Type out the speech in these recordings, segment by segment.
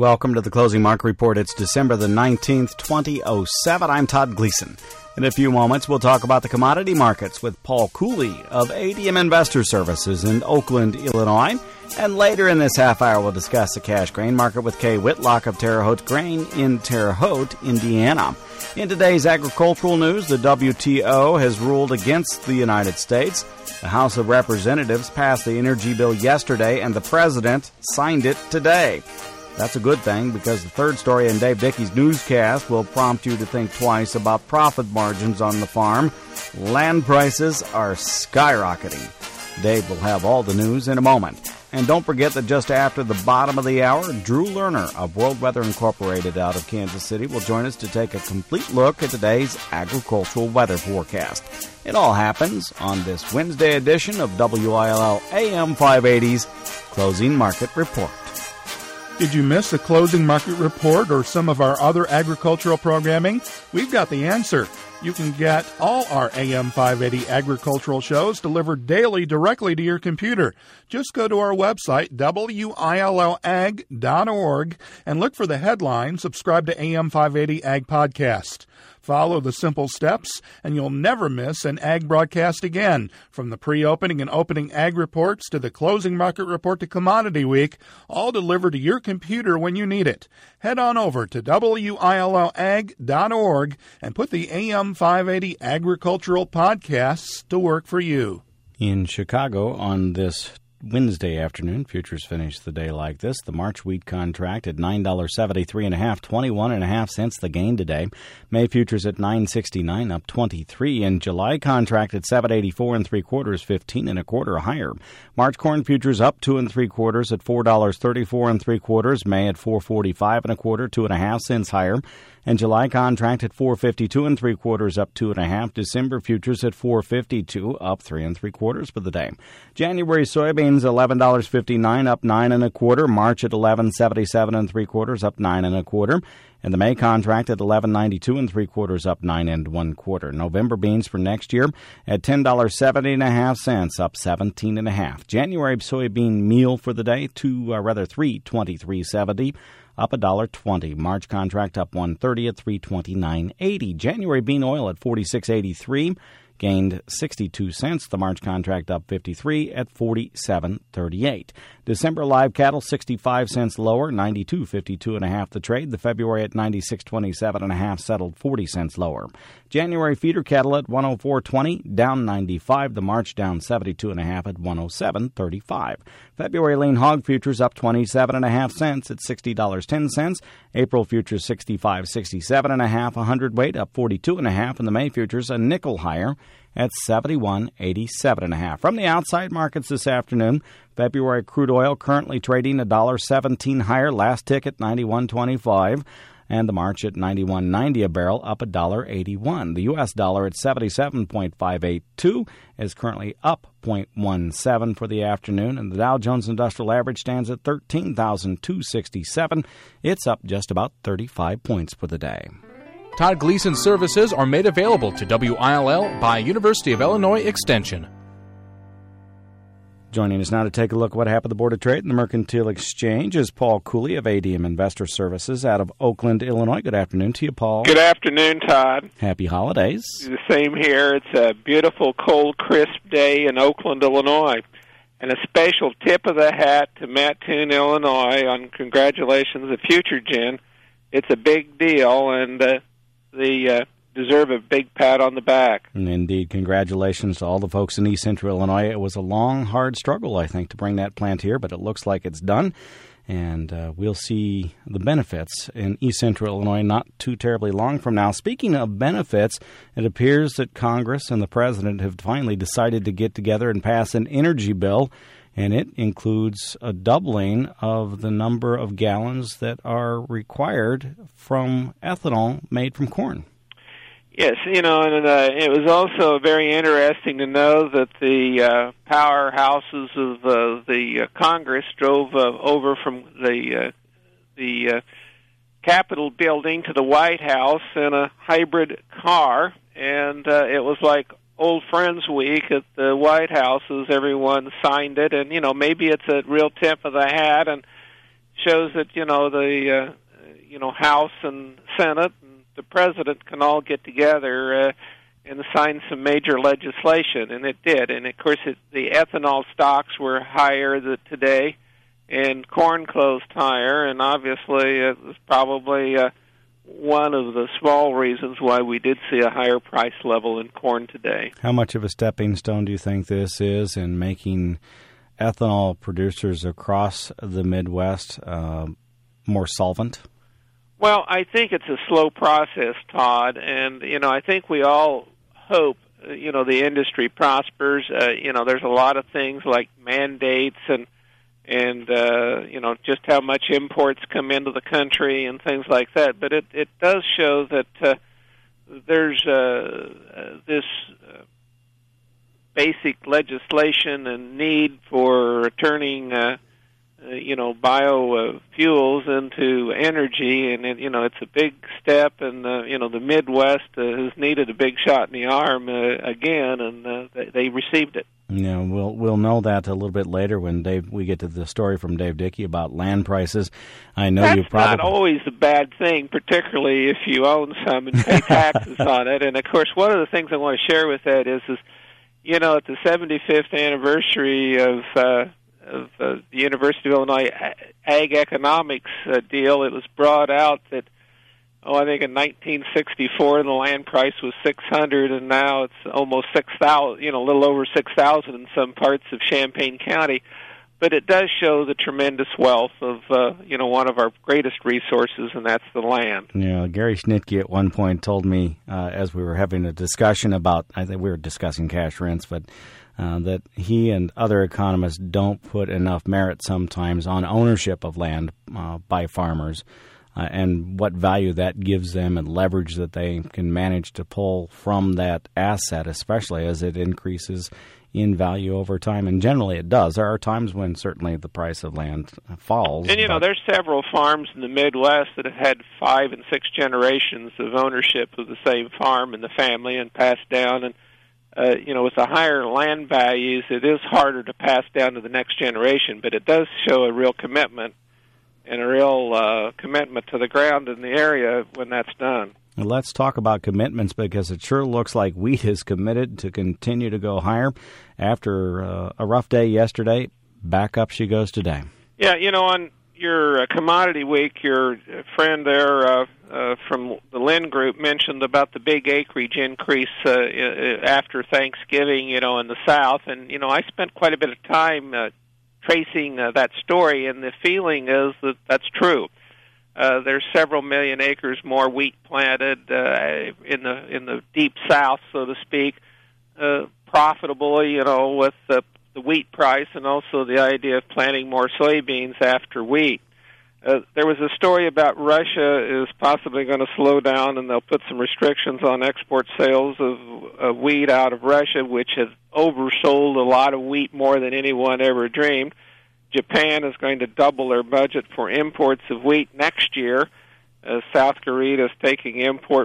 Welcome to the Closing Market Report. It's December the 19th, 2007. I'm Todd Gleason. In a few moments, we'll talk about the commodity markets with Paul Cooley of ADM Investor Services in Oakland, Illinois. And later in this half hour, we'll discuss the cash grain market with Kay Whitlock of Terre Haute Grain in Terre Haute, Indiana. In today's agricultural news, the WTO has ruled against the United States. The House of Representatives passed the energy bill yesterday, and the president signed it today. That's a good thing, because the third story in Dave Dickey's newscast will prompt you to think twice about profit margins on the farm. Land prices are skyrocketing. Dave will have all the news in a moment. And don't forget that just after the bottom of the hour, Drew Lerner of World Weather Incorporated out of Kansas City will join us to take a complete look at today's agricultural weather forecast. It all happens on this Wednesday edition of WILL AM 580's Closing Market Report. Did you miss the Closing Market Report or some of our other agricultural programming? We've got the answer. You can get all our AM 580 agricultural shows delivered daily directly to your computer. Just go to our website, WILLAG.org, and look for the headline, Subscribe to AM 580 Ag Podcast. Follow the simple steps, and you'll never miss an ag broadcast again. From the pre-opening and opening ag reports to the closing market report to Commodity Week, all delivered to your computer when you need it. Head on over to WILLAG.org and put the AM 580 agricultural podcasts to work for you. In Chicago on this Wednesday afternoon, futures finished the day like this. The March wheat contract at $9.73.5, 21.5 cents the gain today. May futures at $9.69, up 23. And July contract at $7.84 3/4, 15.25 higher. March corn futures up 2 3/4 at $4.34 3/4. May at $4.45 1/4, 2.5 cents higher. And July contract at $4.52 3/4, up 2.5. December futures at $4.52, up 3 3/4 for the day. January soybeans $11.59, up 9 1/4. March at $11.77 3/4, up 9 1/4. And the May contract at $11.92 3/4, up 9 1/4. November beans for next year at $10.70.5, up 17.5. January soybean meal for the day $3.2370. Up $1.20. March contract up $1.30 at $3.2980. January bean oil at $46.83, gained 62 cents. The March contract up 53 at $47.38. December live cattle 65 cents lower, 92.52.5 the trade. The February at 96.27.5 settled 40 cents lower. January feeder cattle at 104.20, down 95. The March down 72.5 at 107.35. February lean hog futures up 27.5 cents at $60.10. April futures 65.67.5 a hundredweight, up 42.5, and the May futures a nickel higher at 71.87.5. From the outside markets this afternoon, February crude oil currently trading $1.17 higher, last tick at 91.25. And the March at 91.90 a barrel, up $1.81. The U.S. dollar at 77.582 is currently up 0.17 for the afternoon, and the Dow Jones Industrial Average stands at 13,267. It's up just about 35 points for the day. Todd Gleason services are made available to WILL by University of Illinois Extension. Joining us now to take a look at what happened at the Board of Trade and the Mercantile Exchange is Paul Cooley of ADM Investor Services out of Oakland, Illinois. Good afternoon to you, Paul. Good afternoon, Todd. Happy holidays. The same here. It's a beautiful, cold, crisp day in Oakland, Illinois. And a special tip of the hat to Mattoon, Illinois, on congratulations to FutureGen. It's a big deal, and they deserve a big pat on the back. And indeed, congratulations to all the folks in East Central Illinois. It was a long, hard struggle, I think, to bring that plant here, but it looks like it's done. And we'll see the benefits in East Central Illinois not too terribly long from now. Speaking of benefits, it appears that Congress and the President have finally decided to get together and pass an energy bill, and it includes a doubling of the number of gallons that are required from ethanol made from corn. Yes, and it was also very interesting to know that the powerhouses of the Congress drove over from the Capitol building to the White House in a hybrid car, and it was like Old Friends Week at the White House as everyone signed it, and maybe it's a real tip of the hat and shows that the House and Senate and the President can all get together and sign some major legislation, and it did. And of course, the ethanol stocks were higher today, and corn closed higher, and obviously it was probably one of the small reasons why we did see a higher price level in corn today. How much of a stepping stone do you think this is in making ethanol producers across the Midwest more solvent? Well, I think it's a slow process, Todd, and I think we all hope the industry prospers. There's a lot of things like mandates and just how much imports come into the country and things like that. But it does show that there's this basic legislation and need for turning biofuels into energy, and it's a big step. And the Midwest has needed a big shot in the arm again, and they received it. Yeah, we'll know that a little bit later when we get to the story from Dave Dickey about land prices. I know that's you probably not always a bad thing, particularly if you own some and pay taxes on it. And of course, one of the things I want to share with that is at the 75th anniversary of the University of Illinois Ag Economics deal, it was brought out that I think in 1964 the land price was $600, and now it's almost $6,000. A little over $6,000 in some parts of Champaign County. But it does show the tremendous wealth of one of our greatest resources, and that's the land. Yeah, Gary Schnitke at one point told me as we were having a discussion about, I think we were discussing cash rents, but that he and other economists don't put enough merit sometimes on ownership of land by farmers. And what value that gives them and leverage that they can manage to pull from that asset, especially as it increases in value over time. And generally it does. There are times when certainly the price of land falls. And, there's several farms in the Midwest that have had 5 and 6 generations of ownership of the same farm in the family and passed down. And, with the higher land values, it is harder to pass down to the next generation, but it does show a real commitment and a real commitment to the ground in the area when that's done. Well, let's talk about commitments, because it sure looks like wheat is committed to continue to go higher. After a rough day yesterday, back up she goes today. Yeah, on your Commodity Week, your friend there from the Lynn Group mentioned about the big acreage increase after Thanksgiving, in the South. And, I spent quite a bit of time tracing that story, and the feeling is that that's true. There's several million acres more wheat planted in the deep South, so to speak, profitably, with the wheat price, and also the idea of planting more soybeans after wheat. There was a story about Russia is possibly going to slow down, and they'll put some restrictions on export sales of wheat out of Russia, which has oversold a lot of wheat more than anyone ever dreamed. Japan is going to double their budget for imports of wheat next year. South Korea is taking import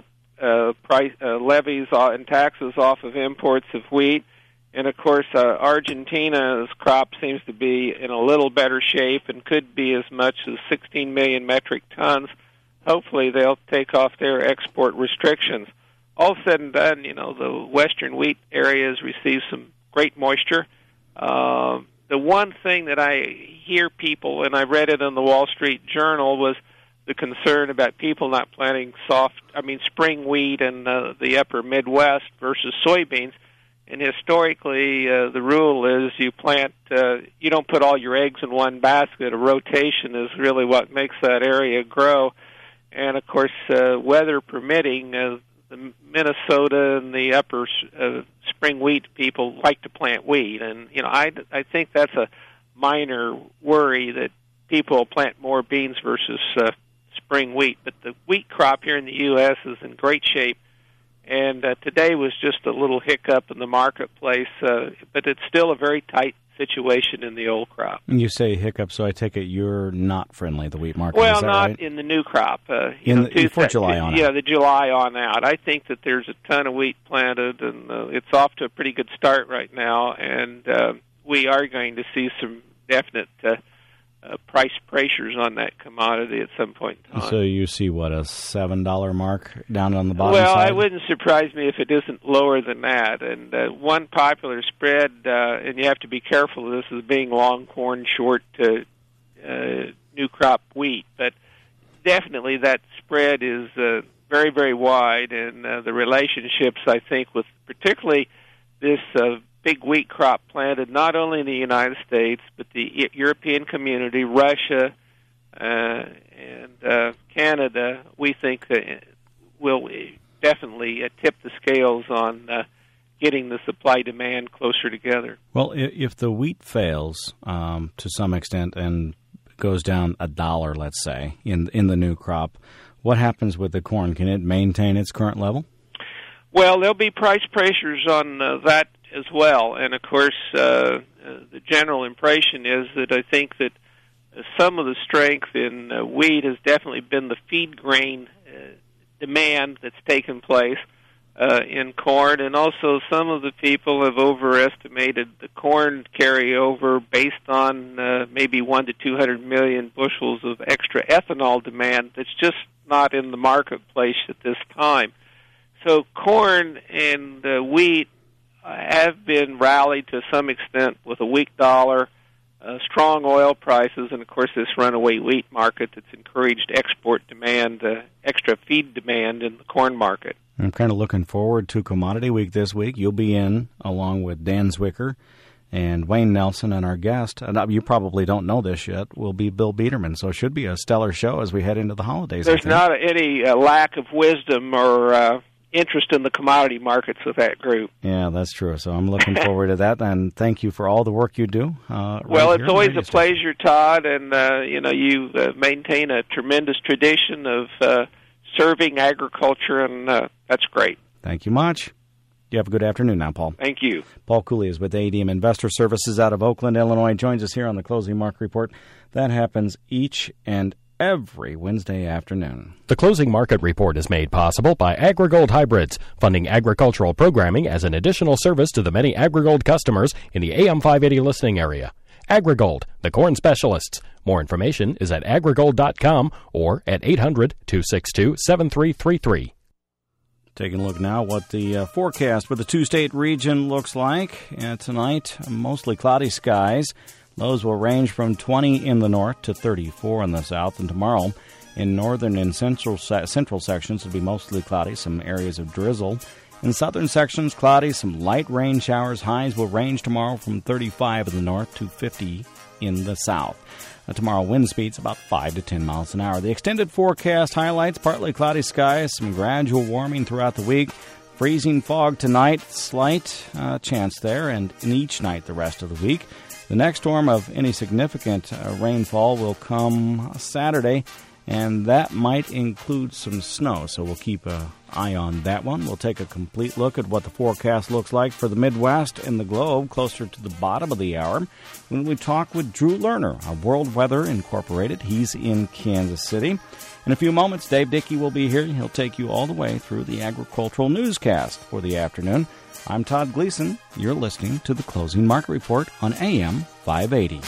levies and taxes off of imports of wheat. And, of course, Argentina's crop seems to be in a little better shape and could be as much as 16 million metric tons. Hopefully they'll take off their export restrictions. All said and done, the western wheat areas receive some great moisture. The one thing that I hear people, and I read it in the Wall Street Journal, was the concern about people not planting spring wheat in the upper Midwest versus soybeans. And historically, the rule is you don't put all your eggs in one basket. A rotation is really what makes that area grow. And, of course, weather permitting, the Minnesota and the upper spring wheat people like to plant wheat. And, I think that's a minor worry that people plant more beans versus spring wheat. But the wheat crop here in the U.S. is in great shape. And today was just a little hiccup in the marketplace, but it's still a very tight situation in the old crop. You say hiccup, so I take it you're not friendly, the wheat market. Well, is that not right? In the new crop. For July on out. Yeah, the July on out. I think that there's a ton of wheat planted, and it's off to a pretty good start right now, and we are going to see some definite price pressures on that commodity at some point in time. So you see, what, a $7 mark down on the bottom well, side? It wouldn't surprise me if it isn't lower than that. And one popular spread, and you have to be careful of this, is being long corn, short new crop wheat. But definitely that spread is very, very wide, and the relationships, I think, with particularly this big wheat crop planted not only in the United States, but the European community, Russia, and Canada, we think will definitely tip the scales on getting the supply-demand closer together. Well, if the wheat fails to some extent and goes down $1, let's say, in the new crop, what happens with the corn? Can it maintain its current level? Well, there'll be price pressures on that as well. And, of course, the general impression is that I think that some of the strength in wheat has definitely been the feed grain demand that's taken place in corn, and also some of the people have overestimated the corn carryover based on maybe 1 to 200 million bushels of extra ethanol demand that's just not in the marketplace at this time. So corn and wheat have been rallied to some extent with a weak dollar, strong oil prices, and, of course, this runaway wheat market that's encouraged export demand, extra feed demand in the corn market. I'm kind of looking forward to Commodity Week this week. You'll be in along with Dan Zwicker and Wayne Nelson, and our guest, and you probably don't know this yet, will be Bill Biederman. So it should be a stellar show as we head into the holidays. There's not any lack of wisdom or interest in the commodity markets with that group. Yeah, that's true. So I'm looking forward to that, and thank you for all the work you do. Well, it's always a pleasure, Todd, and you maintain a tremendous tradition of serving agriculture, and that's great. Thank you much. You have a good afternoon now, Paul. Thank you. Paul Cooley is with ADM Investor Services out of Oakland, Illinois. Joins us here on the Closing Market Report. That happens each and every Wednesday afternoon. The Closing Market Report is made possible by AgriGold Hybrids, funding agricultural programming as an additional service to the many AgriGold customers in the AM 580 listening area. AgriGold, the corn specialists. More information is at agrigold.com or at 800-262-7333. Taking a look now what the forecast for the two-state region looks like. Tonight, mostly cloudy skies. Lows will range from 20 in the north to 34 in the south. And tomorrow, in northern and central sections, it'll be mostly cloudy, some areas of drizzle. In southern sections, cloudy, some light rain showers. Highs will range tomorrow from 35 in the north to 50 in the south. Tomorrow, wind speeds about 5 to 10 miles an hour. The extended forecast highlights partly cloudy skies, some gradual warming throughout the week. Freezing fog tonight, slight chance there, and in each night the rest of the week. The next storm of any significant rainfall will come Saturday, and that might include some snow, so we'll keep an eye on that one. We'll take a complete look at what the forecast looks like for the Midwest and the globe closer to the bottom of the hour when we talk with Drew Lerner of World Weather Incorporated. He's in Kansas City. In a few moments, Dave Dickey will be here. He'll take you all the way through the agricultural newscast for the afternoon. I'm Todd Gleason. You're listening to the Closing Market Report on AM 580.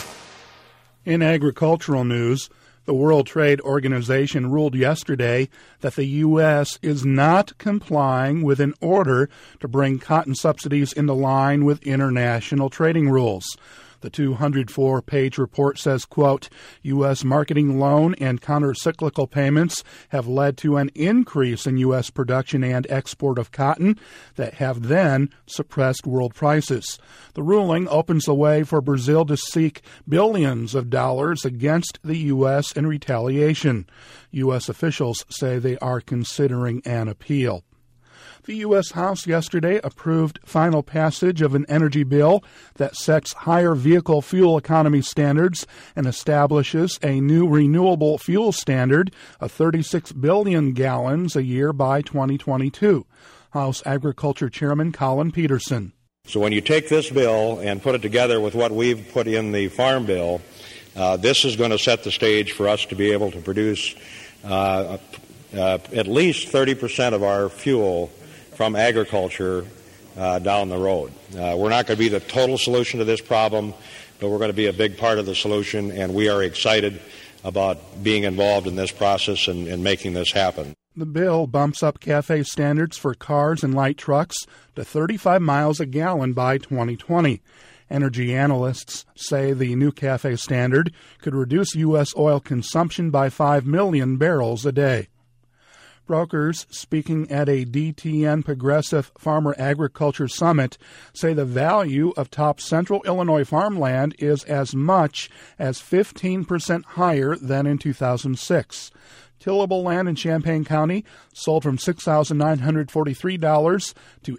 In agricultural news, the World Trade Organization ruled yesterday that the U.S. is not complying with an order to bring cotton subsidies into line with international trading rules. The 204-page report says, quote, U.S. marketing loan and countercyclical payments have led to an increase in U.S. production and export of cotton that have then suppressed world prices. The ruling opens the way for Brazil to seek billions of dollars against the U.S. in retaliation. U.S. officials say they are considering an appeal. The U.S. House yesterday approved final passage of an energy bill that sets higher vehicle fuel economy standards and establishes a new renewable fuel standard of 36 billion gallons a year by 2022. House Agriculture Chairman Colin Peterson. So when you take this bill and put it together with what we've put in the Farm Bill, this is going to set the stage for us to be able to produce at least 30% of our fuel from agriculture down the road. We're not going to be the total solution to this problem, but we're going to be a big part of the solution, and we are excited about being involved in this process and making this happen. The bill bumps up CAFE standards for cars and light trucks to 35 miles a gallon by 2020. Energy analysts say the new CAFE standard could reduce U.S. oil consumption by 5 million barrels a day. Brokers speaking at a DTN Progressive Farmer Agriculture Summit say the value of top central Illinois farmland is as much as 15% higher than in 2006. Tillable land in Champaign County sold from $6,943 to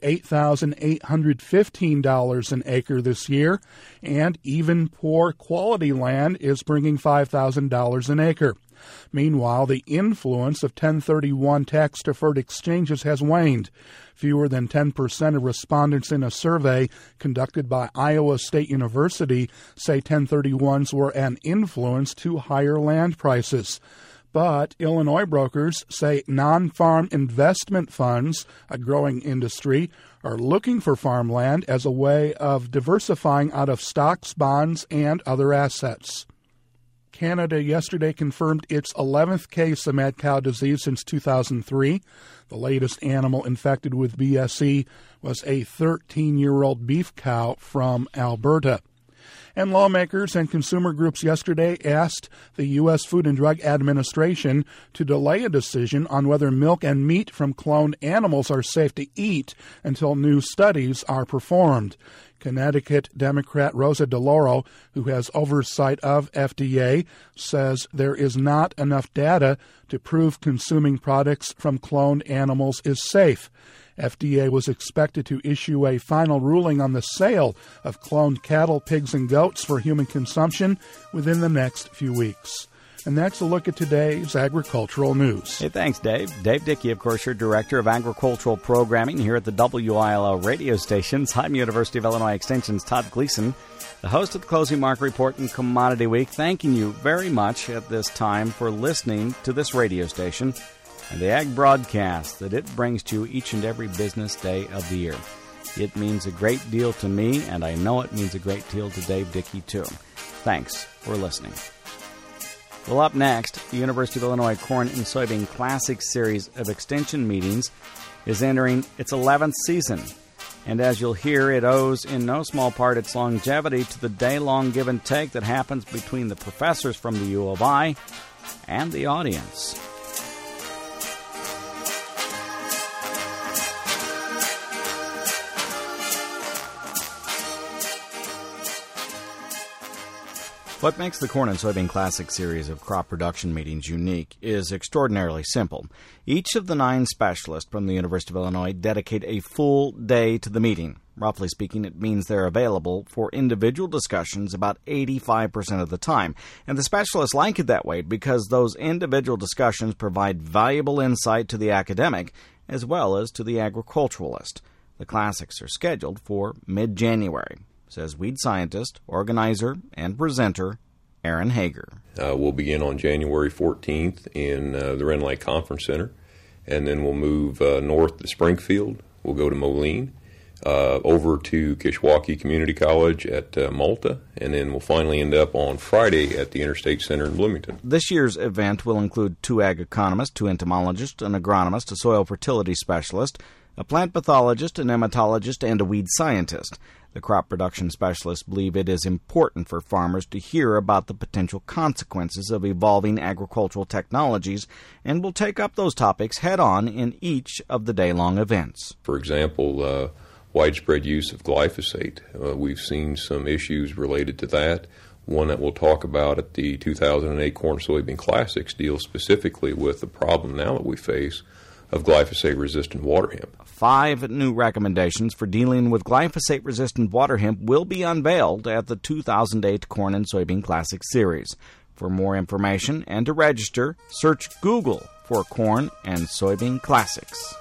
$8,815 an acre this year, and even poor quality land is bringing $5,000 an acre. Meanwhile, the influence of 1031 tax-deferred exchanges has waned. Fewer than 10% of respondents in a survey conducted by Iowa State University say 1031s were an influence to higher land prices. But Illinois brokers say non-farm investment funds, a growing industry, are looking for farmland as a way of diversifying out of stocks, bonds, and other assets. Canada yesterday confirmed its 11th case of mad cow disease since 2003. The latest animal infected with BSE was a 13-year-old beef cow from Alberta. And lawmakers and consumer groups yesterday asked the U.S. Food and Drug Administration to delay a decision on whether milk and meat from cloned animals are safe to eat until new studies are performed. Connecticut Democrat Rosa DeLauro, who has oversight of FDA, says there is not enough data to prove consuming products from cloned animals is safe. FDA was expected to issue a final ruling on the sale of cloned cattle, pigs, and goats for human consumption within the next few weeks. And that's a look at today's agricultural news. Hey, thanks, Dave. Dave Dickey, of course, your Director of Agricultural Programming here at the WILO radio stations. I'm University of Illinois Extension's Todd Gleason, the host of the Closing Market Report and Commodity Week. Thanking you very much at this time for listening to this radio station and the ag broadcast that it brings to you each and every business day of the year. It means a great deal to me, and I know it means a great deal to Dave Dickey, too. Thanks for listening. Well, up next, the University of Illinois Corn and Soybean Classic Series of Extension meetings is entering its 11th season. And as you'll hear, it owes in no small part its longevity to the day-long give and take that happens between the professors from the U of I and the audience. What makes the Corn and Soybean Classic series of crop production meetings unique is extraordinarily simple. Each of the 9 specialists from the University of Illinois dedicate a full day to the meeting. Roughly speaking, it means they're available for individual discussions about 85% of the time. And the specialists like it that way because those individual discussions provide valuable insight to the academic as well as to the agriculturalist. The classics are scheduled for mid-January, says weed scientist, organizer, and presenter Aaron Hager. We'll begin on January 14th in the Wren Lake Conference Center, and then we'll move north to Springfield. We'll go to Moline, over to Kishwaukee Community College at Malta, and then we'll finally end up on Friday at the Interstate Center in Bloomington. This year's event will include 2 ag economists, 2 entomologists, an agronomist, a soil fertility specialist, a plant pathologist, a nematologist, and a weed scientist. The crop production specialists believe it is important for farmers to hear about the potential consequences of evolving agricultural technologies and will take up those topics head-on in each of the day-long events. For example, widespread use of glyphosate. We've seen some issues related to that. One that we'll talk about at the 2008 Corn Soybean Classics deals specifically with the problem now that we face of glyphosate-resistant water hemp. 5 new recommendations for dealing with glyphosate-resistant water hemp will be unveiled at the 2008 Corn and Soybean Classic Series. For more information and to register, search Google for Corn and Soybean Classics.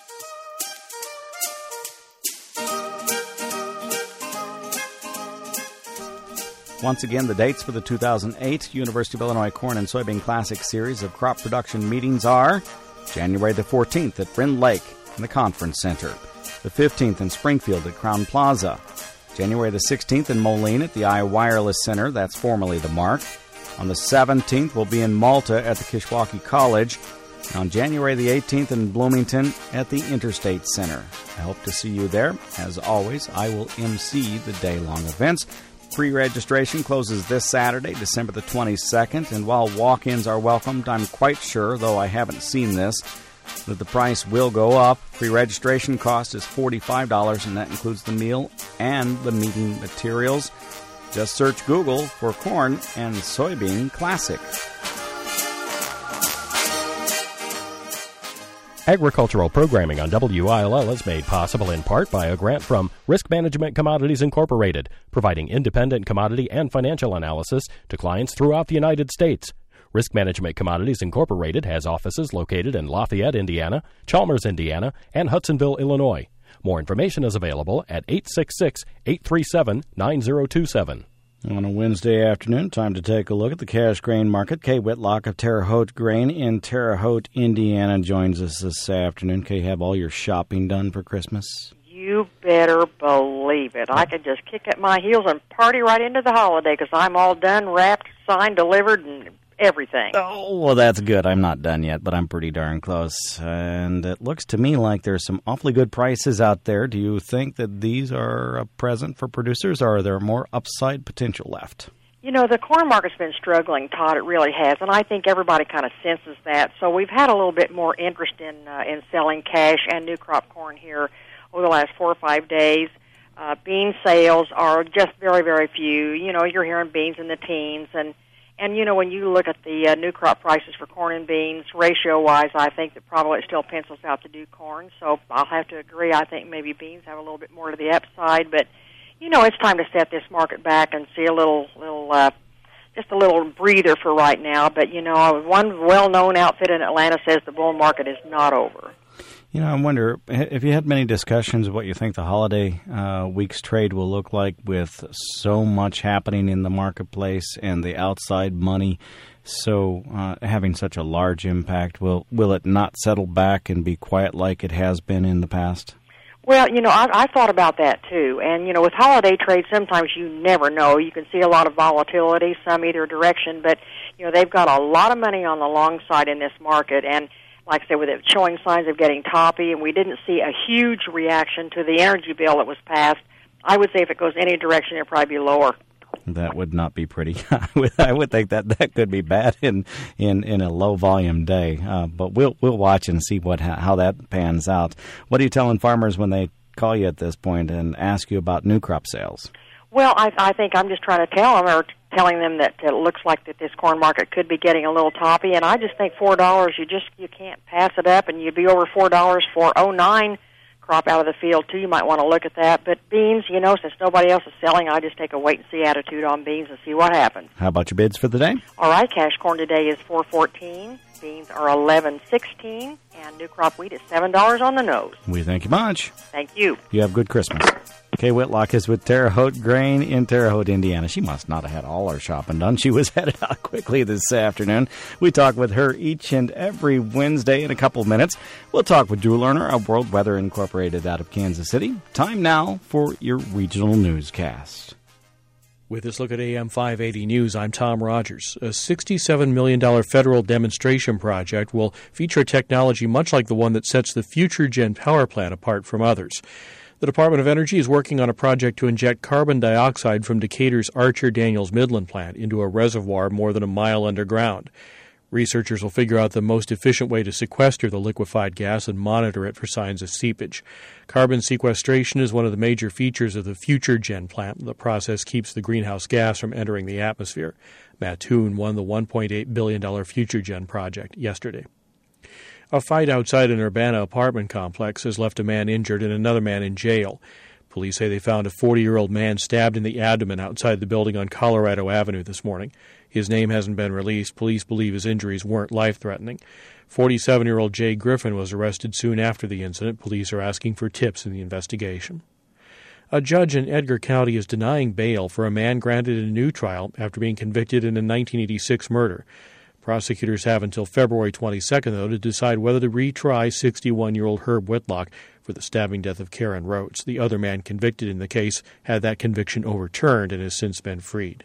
Once again, the dates for the 2008 University of Illinois Corn and Soybean Classic Series of crop production meetings are January the 14th at Wren Lake in the Conference Center, the 15th in Springfield at Crown Plaza, January the 16th in Moline at the iWireless Center. That's formerly the Mark. On the 17th, we'll be in Malta at the Kishwaukee College. On January the 18th in Bloomington at the Interstate Center. I hope to see you there. As always, I will MC the day-long events. Pre-registration closes this Saturday, December the 22nd, and while walk-ins are welcomed, I'm quite sure, though I haven't seen this, that the price will go up. Pre-registration cost is $45, and that includes the meal and the meeting materials. Just search Google for Corn and Soybean Classic. Agricultural programming on WILL is made possible in part by a grant from Risk Management Commodities Incorporated, providing independent commodity and financial analysis to clients throughout the United States. Risk Management Commodities Incorporated has offices located in Lafayette, Indiana, Chalmers, Indiana, and Hudsonville, Illinois. More information is available at 866-837-9027. On a Wednesday afternoon, time to take a look at the cash grain market. Kay Whitlock of Terre Haute Grain in Terre Haute, Indiana, joins us this afternoon. Kay, have all your shopping done for Christmas? You better believe it. I could just kick up my heels and party right into the holiday because I'm all done, wrapped, signed, delivered, and everything. Oh, well, that's good. I'm not done yet, but I'm pretty darn close. And it looks to me like there's some awfully good prices out there. Do you think that these are a present for producers, or are there more upside potential left? You know, the corn market's been struggling, Todd. It really has, and I think everybody kind of senses that. So we've had a little bit more interest in selling cash and new crop corn here over the last 4 or 5 days. Bean sales are just very, very few. You know, you're hearing beans in the teens, and, you know, when you look at the new crop prices for corn and beans, ratio-wise, I think that probably it still pencils out to do corn. So I'll have to agree. I think maybe beans have a little bit more to the upside. But, you know, it's time to set this market back and see just a little breather for right now. But, you know, one well-known outfit in Atlanta says the bull market is not over. You know, I wonder if you had many discussions of what you think the holiday week's trade will look like with so much happening in the marketplace and the outside money, so having such a large impact. Will it not settle back and be quiet like it has been in the past? Well, you know, I thought about that, too. And, you know, with holiday trade, sometimes you never know. You can see a lot of volatility, some either direction. But, you know, they've got a lot of money on the long side in this market. And like I said, with it showing signs of getting toppy, and we didn't see a huge reaction to the energy bill that was passed, I would say if it goes any direction, it'll probably be lower. That would not be pretty. I would think that could be bad in a low volume day. But we'll watch and see how that pans out. What are you telling farmers when they call you at this point and ask you about new crop sales? Well, I think I'm just trying to telling them that it looks like that this corn market could be getting a little toppy, and I just think $4, you can't pass it up, and you'd be over $4 for 09 crop out of the field too. You might want to look at that. But beans, you know, since nobody else is selling, I just take a wait and see attitude on beans and see what happens. How about your bids for the day? All right, cash corn today is $4.14. Beans are $11.16, and new crop wheat is $7 on the nose. We thank you much. Thank you. You have good Christmas. Kay Whitlock is with Terre Haute Grain in Terre Haute, Indiana. She must not have had all her shopping done. She was headed out quickly this afternoon. We talk with her each and every Wednesday in a couple of minutes. We'll talk with Drew Lerner of World Weather Incorporated out of Kansas City. Time now for your regional newscast. With this look at AM 580 News, I'm Tom Rogers. A $67 million federal demonstration project will feature technology much like the one that sets the FutureGen power plant apart from others. The Department of Energy is working on a project to inject carbon dioxide from Decatur's Archer-Daniels-Midland plant into a reservoir more than a mile underground. Researchers will figure out the most efficient way to sequester the liquefied gas and monitor it for signs of seepage. Carbon sequestration is one of the major features of the FutureGen plant. The process keeps the greenhouse gas from entering the atmosphere. Mattoon won the $1.8 billion FutureGen project yesterday. A fight outside an Urbana apartment complex has left a man injured and another man in jail. Police say they found a 40-year-old man stabbed in the abdomen outside the building on Colorado Avenue this morning. His name hasn't been released. Police believe his injuries weren't life-threatening. 47-year-old Jay Griffin was arrested soon after the incident. Police are asking for tips in the investigation. A judge in Edgar County is denying bail for a man granted a new trial after being convicted in a 1986 murder. Prosecutors have until February 22nd, though, to decide whether to retry 61-year-old Herb Whitlock for the stabbing death of Karen Rhodes. The other man convicted in the case had that conviction overturned and has since been freed.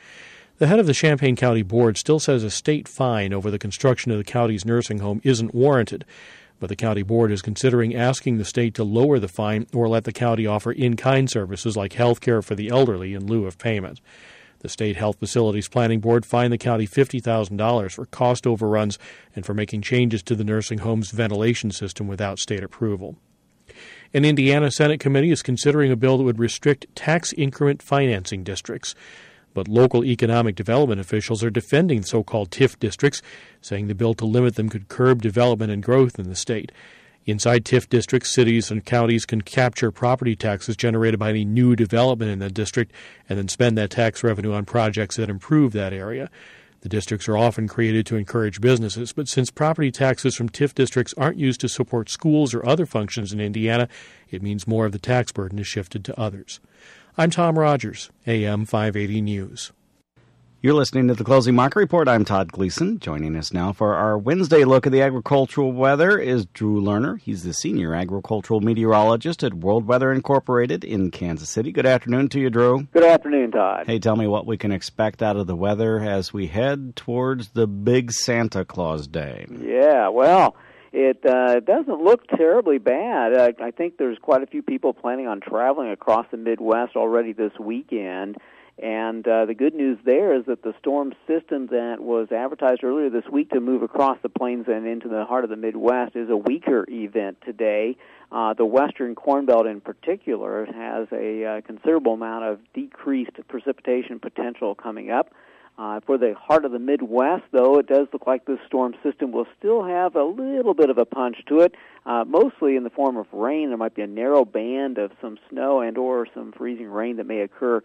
The head of the Champaign County Board still says a state fine over the construction of the county's nursing home isn't warranted, but the county board is considering asking the state to lower the fine or let the county offer in-kind services like health care for the elderly in lieu of payment. The State Health Facilities Planning Board fined the county $50,000 for cost overruns and for making changes to the nursing home's ventilation system without state approval. An Indiana Senate committee is considering a bill that would restrict tax increment financing districts. But local economic development officials are defending so-called TIF districts, saying the bill to limit them could curb development and growth in the state. Inside TIF districts, cities and counties can capture property taxes generated by any new development in the district and then spend that tax revenue on projects that improve that area. The districts are often created to encourage businesses, but since property taxes from TIF districts aren't used to support schools or other functions in Indiana, it means more of the tax burden is shifted to others. I'm Tom Rogers, AM 580 News. You're listening to the Closing Market Report. I'm Todd Gleason. Joining us now for our Wednesday look at the agricultural weather is Drew Lerner. He's the senior agricultural meteorologist at World Weather Incorporated in Kansas City. Good afternoon to you, Drew. Good afternoon, Todd. Hey, tell me what we can expect out of the weather as we head towards the big Santa Claus Day. Yeah, well, it doesn't look terribly bad. I think there's quite a few people planning on traveling across the Midwest already this weekend. And the good news there is that the storm system that was advertised earlier this week to move across the plains and into the heart of the Midwest is a weaker event today. The western Corn Belt in particular has a considerable amount of decreased precipitation potential coming up. For the heart of the Midwest, though, it does look like this storm system will still have a little bit of a punch to it, mostly in the form of rain. There might be a narrow band of some snow and or some freezing rain that may occur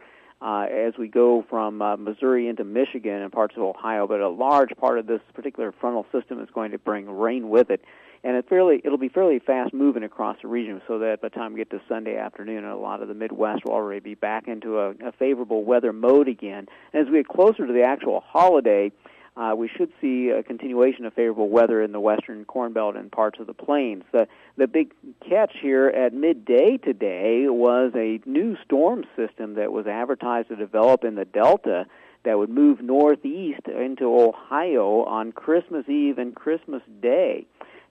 as we go from Missouri into Michigan and parts of Ohio, but a large part of this particular frontal system is going to bring rain with it. And it'll be fairly fast moving across the region, so that by the time we get to Sunday afternoon, a lot of the Midwest will already be back into a favorable weather mode again. And as we get closer to the actual holiday, we should see a continuation of favorable weather in the western Corn Belt and parts of the plains. The big catch here at midday today was a new storm system that was advertised to develop in the Delta that would move northeast into Ohio on Christmas Eve and Christmas Day.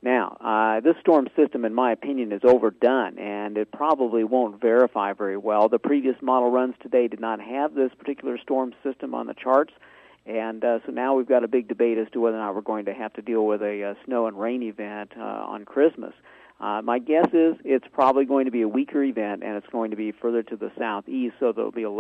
Now, this storm system, in my opinion, is overdone, and it probably won't verify very well. The previous model runs today did not have this particular storm system on the charts. And so now we've got a big debate as to whether or not we're going to have to deal with a snow and rain event on Christmas. My guess is it's probably going to be a weaker event, and it's going to be further to the southeast, so there'll be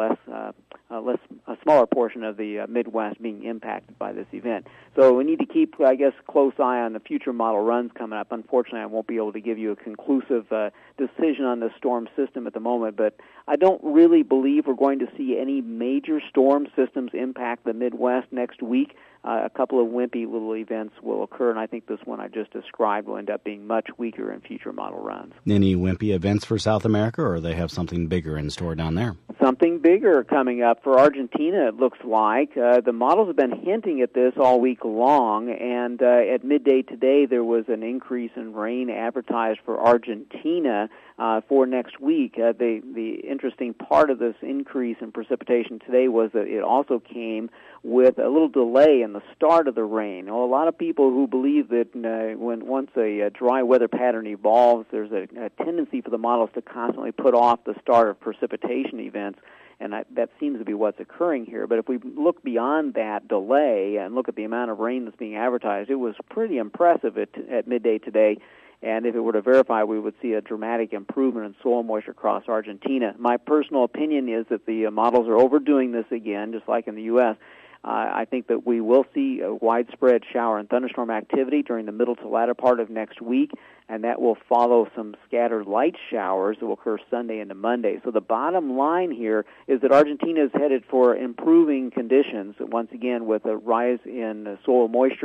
a smaller portion of the Midwest being impacted by this event. So we need to keep, I guess, close eye on the future model runs coming up. Unfortunately, I won't be able to give you a conclusive decision on the storm system at the moment, but I don't really believe we're going to see any major storm systems impact the Midwest next week. A couple of wimpy little events will occur, and I think this one I just described will end up being much weaker in future model runs. Any wimpy events for South America, or they have something bigger in store down there? Something bigger coming up for Argentina, it looks like. The models have been hinting at this all week long, and at midday today there was an increase in rain advertised for Argentina for next week. The interesting part of this increase in precipitation today was that it also came with a little delay in the start of the rain. Well, a lot of people who believe that once a dry weather pattern evolves, there's a tendency for the models to constantly put off the start of precipitation events, and that seems to be what's occurring here. But if we look beyond that delay and look at the amount of rain that's being advertised, it was pretty impressive at midday today. And if it were to verify, we would see a dramatic improvement in soil moisture across Argentina. My personal opinion is that the models are overdoing this again, just like in the U.S. I think that we will see a widespread shower and thunderstorm activity during the middle to latter part of next week, and that will follow some scattered light showers that will occur Sunday into Monday. So the bottom line here is that Argentina is headed for improving conditions, once again with a rise in soil moisture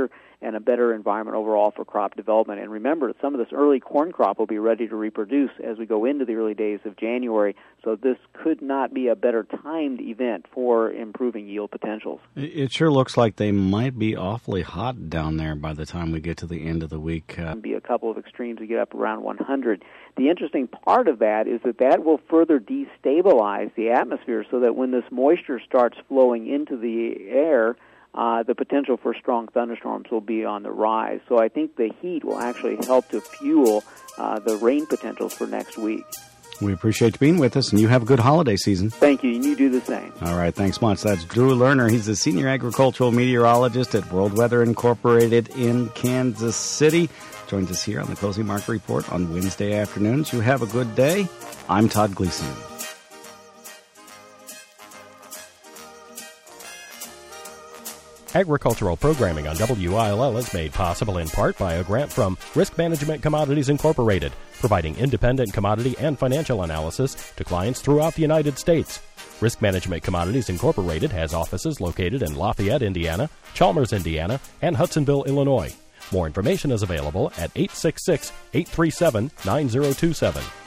and a better environment overall for crop development. And remember, some of this early corn crop will be ready to reproduce as we go into the early days of January, so this could not be a better timed event for improving yield potentials. It sure looks like they might be awfully hot down there by the time we get to the end of the week. Be a couple of extremes to get up around 100. The interesting part of that is that will further destabilize the atmosphere so that when this moisture starts flowing into the air, the potential for strong thunderstorms will be on the rise. So I think the heat will actually help to fuel the rain potentials for next week. We appreciate you being with us, and you have a good holiday season. Thank you, and you do the same. All right, thanks much. That's Drew Lerner. He's the Senior Agricultural Meteorologist at World Weather Incorporated in Kansas City. Joins us here on the Cozy Market Report on Wednesday afternoons. You have a good day. I'm Todd Gleason. Agricultural programming on WILL is made possible in part by a grant from Risk Management Commodities Incorporated, providing independent commodity and financial analysis to clients throughout the United States. Risk Management Commodities Incorporated has offices located in Lafayette, Indiana, Chalmers, Indiana, and Hudsonville, Illinois. More information is available at 866-837-9027.